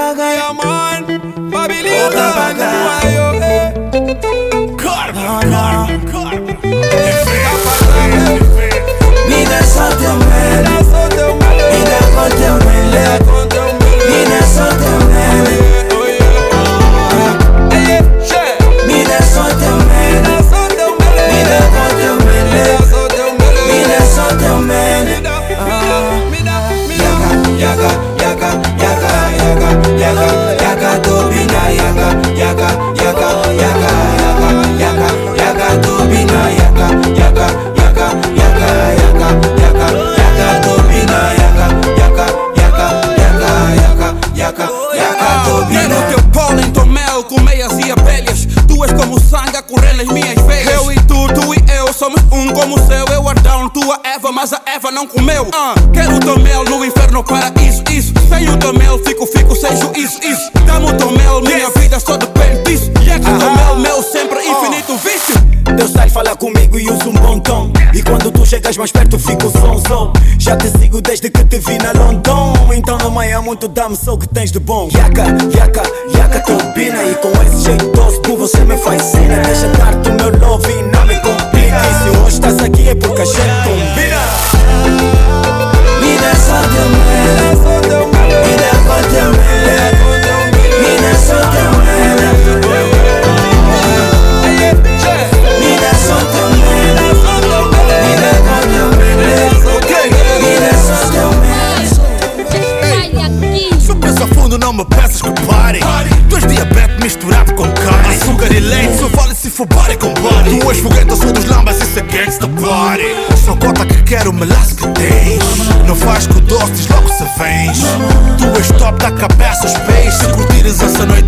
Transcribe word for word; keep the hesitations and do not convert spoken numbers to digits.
pagar. Yeah, man. Babilia, Boca pagar. Carma, Não, não. carma. Me dá só teu mel. Me dá com teu mel. Me dá só teu mel. Me dá só teu mel. Me dá com teu mel. Me dá só teu mel. Yaga, yaga, yaga, yaga, yaga, yaga, tobina, yaga, yaga, yaga, yaga, yaga, yaga, yaga, tobina, yaga, yaga, yaga, yaga, yaga, yaga, yaga, tobina, yaga, yaga, yaga, yaga, yaga, yaga, yaga, tobina. Quero teu pólen, teu mel com meias e abelhas. Tu és como sangue a correr nas minhas veias. Eu e tu, tu e eu somos um como o céu. Eu Adão, tu a Eva, mas a Eva não comeu. uh, Quero o teu mel no inferno, paraíso, isso. Sem o teu mel fico, fico sem juízo, isso. Dá-me o teu mel, minha vida só depende disso. E é que o teu mel, meu sempre infinito vício. Deus sai fala comigo e uso um bom tom. E quando tu chegas mais perto fico sonso. Já te sigo desde que te vi na London. Então não me muito, dá-me só o que tens de bom. Yaca, yaca, yaca, turbina. E com esse jeito doce, tu você me fascina. Deixa dar-te o meu love e não me complica. E se hoje estás aqui é porque a gente combina. Me dá só teu mel. Me dá com teu mel. Me dá só teu mel. Me dá só teu mel. Me dá com teu mel. Me dá só teu mel. Se eu penso a fundo não me peças que pare. Tu és diabetes misturado com carne. Açúcar e leite, só vale se for body com body. Tu és foguete, eu sou dos lambas, isso é gangsta party. Só cota que quero o melaço que tens. Não faz com o doce, diz logo se vens. Tu és top da cabeça aos pés. Se curtires essa noite